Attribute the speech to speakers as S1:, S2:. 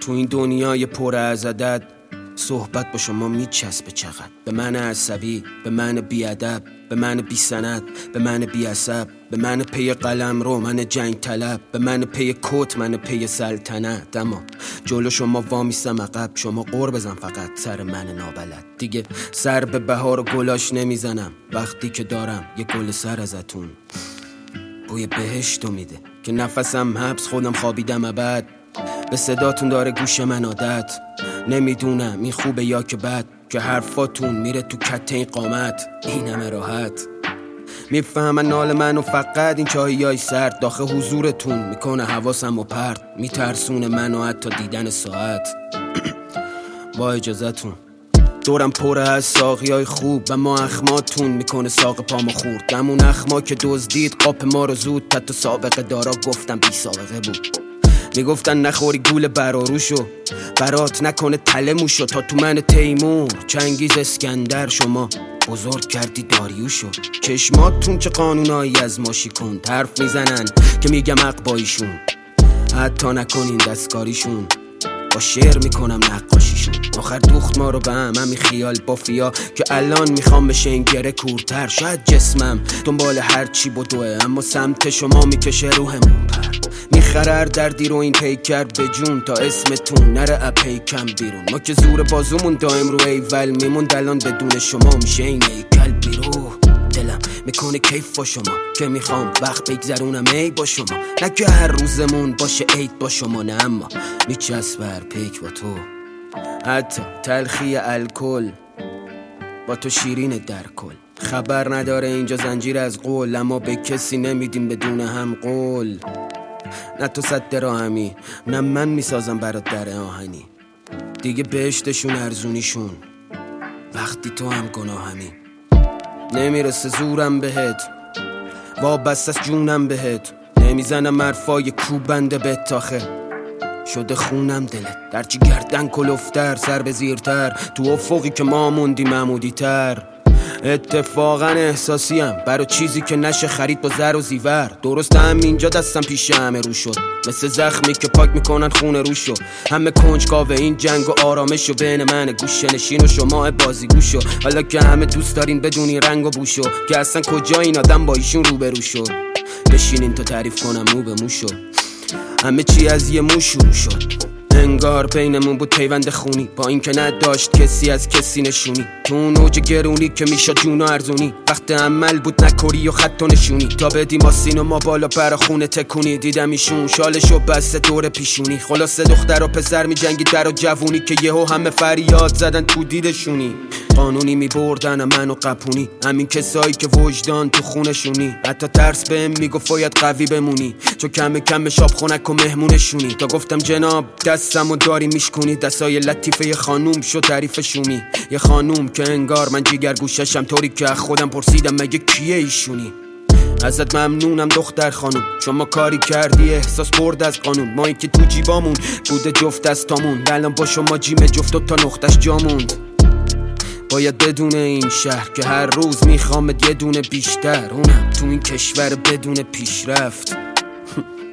S1: تو این دنیای پر از عدد صحبت با شما میچسبه چقدر. به من عصبی، به من بیادب، به من بی سند، به من بی عصب، به من پی قلم رو، من جنگ طلب، به من پی کت، من پی سلطنت. اما جلو شما وامیستم عقب، شما قور بزن فقط سر من نابلد. دیگه سر به بهار و گلاش نمیزنم وقتی که دارم یه گل سر ازتون. بوی بهشتو میده که نفسم حبس، خودم خوابیدم ابد. به صداتون داره گوش من عادت، نمیدونم این خوبه یا که بد، که حرفاتون میره تو کته این قامت. این همه راحت میفهمن نال منو، فقط این چاهیای سرد داخل حضورتون میکنه حواسم و پرت، میترسونه منو حتی دیدن ساعت. با اجازتون دورم پر از ساقیای خوب و ما اخماتون میکنه ساق پامو خورد. همون اخما که دزدید قاپ ما رو زود، حتی سابقه دارا گفتم بی سابقه بود. میگفتن نخوری گول براروشو، برات نکنه تله موشو. تا تو من تیمور چنگیز اسکندر شما بزرگ کردی داریوشو. چشماتون چه قانونایی از ما شکن، حرف میزنن که میگم عقباییشون، حتی نکنین دستکاریشون، با شعر میکنم نقاشیشون. آخر دوخت ما رو به همین خیال بافیا که الان میخوام بشه این گره کورتر. شاید جسمم دنبال هر چی بدوه، اما سمت شما میکشه روحمون پر. میخرر دردی رو این پیکر به جون، تا اسمتون نره اپیکم بیرون. ما که زور بازومون دائم رو ایول میموند، الان بدون شما میشه این ایکل بیرو. دلم میکنه کیف با شما که میخوام وقت بگذرونم ای با شما، نه که هر روزمون باشه عید با شما، نه اما میچسبه هر پیک با تو. حتی تلخی الکل با تو شیرین در کل. خبر نداره اینجا زنجیر از قول، اما به کسی نمیدیم بدون هم قول. نه تو صد دراهمی، نه من میسازم برات در آهنی. دیگه بهشتشون ارزونیشون وقتی تو هم گناهمی. نمیرسه زورم بهت، وابسته از جونم بهت، نمیزنم حرفای کوبنده به تاخه. شده خونم دلت درچی گردن کلفتر، سر به زیرتر تو افقی که ما موندیم عمودی تر. اتفاقا احساسیم برا چیزی که نشه خرید با زر و زیور. درست هم اینجا دستم پیش همه رو شد، مثل زخمی که پاک میکنن خونه روشو. همه کنجکاوه این جنگ و آرامشو بین من گوشه نشین و شما بازی گوشو. حالا که همه دوست دارین بدونی رنگ و بوشو، که اصلا کجا این آدم با ایشون روبرو شد. بشینین تا تعریف کنم مو به موشو، همه چی از یه مو شروع شد. انگار بینمون بود پیوند خونی، با این که نداشت کسی از کسی نشونی. تو اون اوج گرونی که میشد جون و ارزونی، وقت عمل بود نکوری و خط و نشونی. تا بدیم آسین و ما بالا پر خونه تکونی، دیدم ایشون شالشو بسته دور پیشونی. خلاصه دختر و پسر میجنگی در و جوونی، که یهو همه فریاد زدن تو دیدشونی. قانونی میبردن منو قپونی، همین کسایی که وجدان تو خونشونی. حتی ترس بهم میگفت باید قوی بمونی، چون کم کم شاب خونک و مهمونشونی. تا گفتم جناب دستمو داری میشکونی، دستای لطیفه یه خانوم شو تعریفشونی. یه خانوم که انگار من جیگر گوششم، طوری که خودم پرسیدم مگه کیه ایشونی. ازت ممنونم دختر خانوم، شما کاری کردی احساس برد از قانون. ما این که تو جیبامون بوده جفت دستامون، الان با شما جیم جفت و تا نقطش جاموند. باید بدون این شهر که هر روز میخوامت یه دونه بیشتر، اونم تو این کشور بدون پیشرفت.